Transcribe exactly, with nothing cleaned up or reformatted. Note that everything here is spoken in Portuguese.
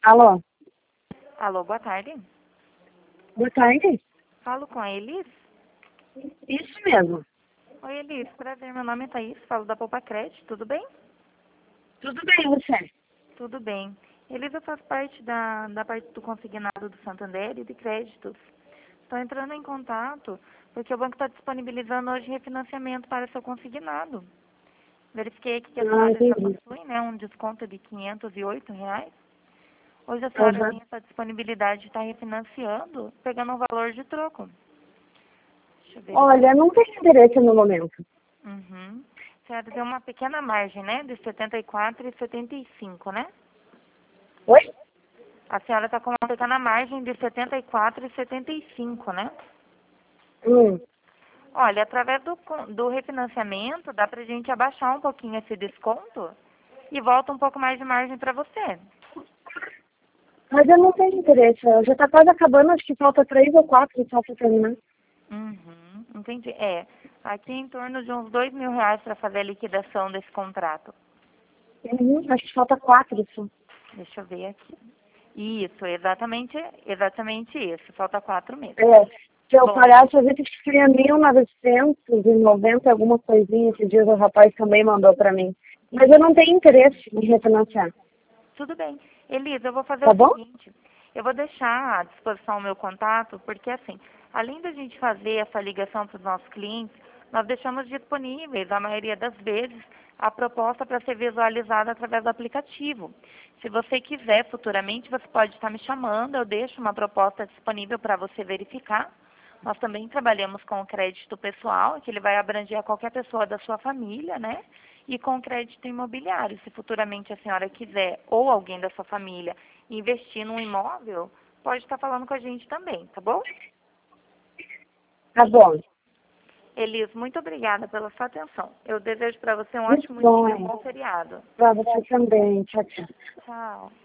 Alô? Alô, boa tarde. Boa tarde. Falo com a Elis? Isso mesmo. Oi, Elis. Prazer, meu nome é Thaís. Falo da Poupa Crédito. Tudo bem? Tudo bem, você? Tudo bem. Elis, eu faço parte da, da parte do consignado do Santander e de créditos. Estou entrando em contato porque o banco está disponibilizando hoje refinanciamento para seu consignado. Verifiquei aqui que a Ah, senhora já entendi. possui, né, um desconto de quinhentos e oito reais. Hoje a senhora Aham. tem essa disponibilidade de estar refinanciando, pegando um valor de troco. Deixa eu ver aqui. Olha, não tenho interesse no momento. Uhum. A senhora tem uma pequena margem, né? De setenta e quatro e setenta e cinco, né? Oi? A senhora está com uma pequena margem de setenta e quatro e setenta e cinco, né? Hum. Olha, através do, con- do refinanciamento, dá pra gente abaixar um pouquinho esse desconto e volta um pouco mais de margem para você. Mas eu não tenho interesse. Já está quase acabando, acho que falta três ou quatro só para terminar. Uhum, entendi. É, aqui em torno de uns dois mil reais para fazer a liquidação desse contrato. Uhum. Acho que falta quatro só. Deixa eu ver aqui. Isso, exatamente, exatamente isso. Falta quatro meses. É. Se eu Bom, pagasse, eu vi que seria mil novecentos e noventa, alguma coisinha. Esse dia o rapaz também mandou para mim. Mas eu não tenho interesse em refinanciar. tudo bem. Elisa, eu vou fazer Tá o bom? seguinte, eu vou deixar à disposição o meu contato, porque assim, além da gente fazer essa ligação para os nossos clientes, nós deixamos disponíveis, a maioria das vezes, a proposta para ser visualizada através do aplicativo. Se você quiser futuramente, você pode estar me chamando, eu deixo uma proposta disponível para você verificar. Nós também trabalhamos com o crédito pessoal, que ele vai abranger a qualquer pessoa da sua família, né? E com crédito imobiliário. Se futuramente a senhora quiser, ou alguém da sua família, investir num imóvel, pode estar falando com a gente também, tá bom? Tá bom. Elis, muito obrigada pela sua atenção. Eu desejo para você um Muito ótimo dia e um bom. bom feriado. Para você também. Tchau, tchau. Tchau.